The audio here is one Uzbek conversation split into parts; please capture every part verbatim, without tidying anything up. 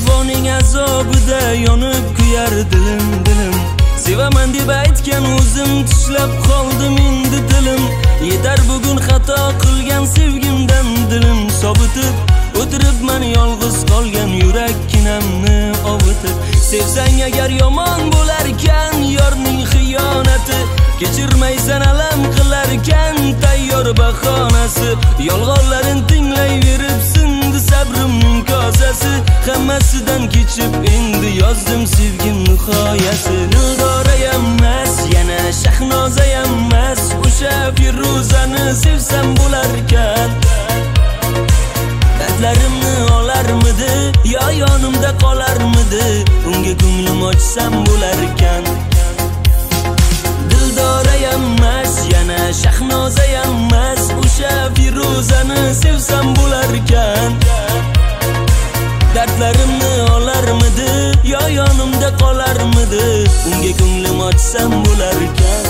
Bevafoning azobida yonib kuyar dilim dilim. Sevaman deb aytgan o'zim tishlab qoldim endi dilim. Yetar bugun xato qilgan sevgimdan dilim sobitib. O'tiribman yolg'iz qolgan yurakkinamni ovutib. Sevsang agar yomon bo'larkan yorning xiyonati. Kechirmaysan alam qilarkan tayyor bahonasi. Yolg'onlarin tinglayverib sindi sabrimning kosasi. Hammasidan kechib endi yozdim sevgim nihoyasi. Dildora emas, yana Shahnoza emas, o'sha Firuzani sevsam bo'larkan. Dardlarimni olarmidi, yo yonimda qolarmidi, unga ko'nglim ochsam bo'larkan. Dildora emas, yana Shahnoza emas, o'sha Firuzani sevsam bo'larkan. Dardlarimni olarmidi, yo yonimda qolarmidi, unga ko'nglim ochsam bo'larkan.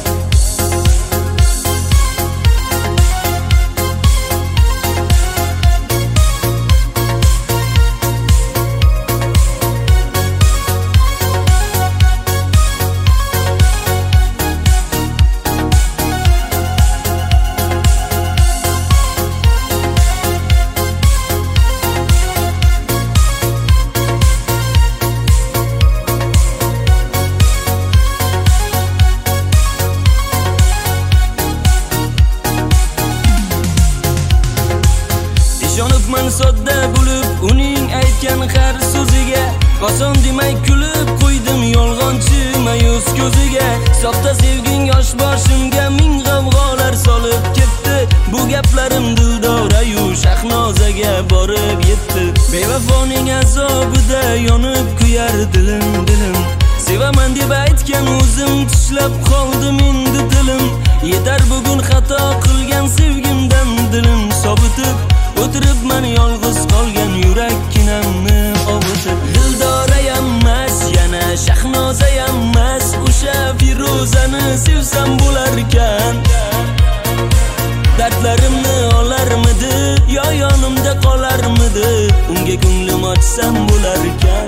Ishonibman sodda bo'lib uning aytgan har so'ziga. Oson demay kulib qo'ydim yolg'onchi mayus ko'ziga. Soxta sevging yosh boshimga ming g'avg'olar solib ketdi. Bu gaplarim Dildora-yu Shahnozaga borib yetdi. Bevafoning azobida yonib kuyar dilim dilim. Sevaman deb aytgan o'zim tishlab qoldim endi dilim. Yetar bugun xato qilgan sevgimdan dilim sobitib. O'tiribman yolg'iz qolgan yurakkinamni ovutib. Dildora emas, yana Shahnoza emas, o'sha Firuzani sevsam bo'larkan. Dardlarimni olarmidi, yo yonimda qolarmidi, unga ko'nglim ochsam bo'larkan.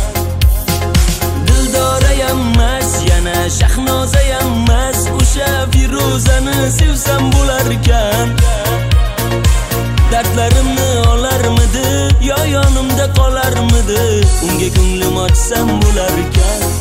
Dildora emas, yana Shahnoza emas, o'sha Firuzani sevsam bo'larkan. Dardlarimni olarmidi, yo yonimda qolarmidi, unga ko'nglim ochsam bo'larkan.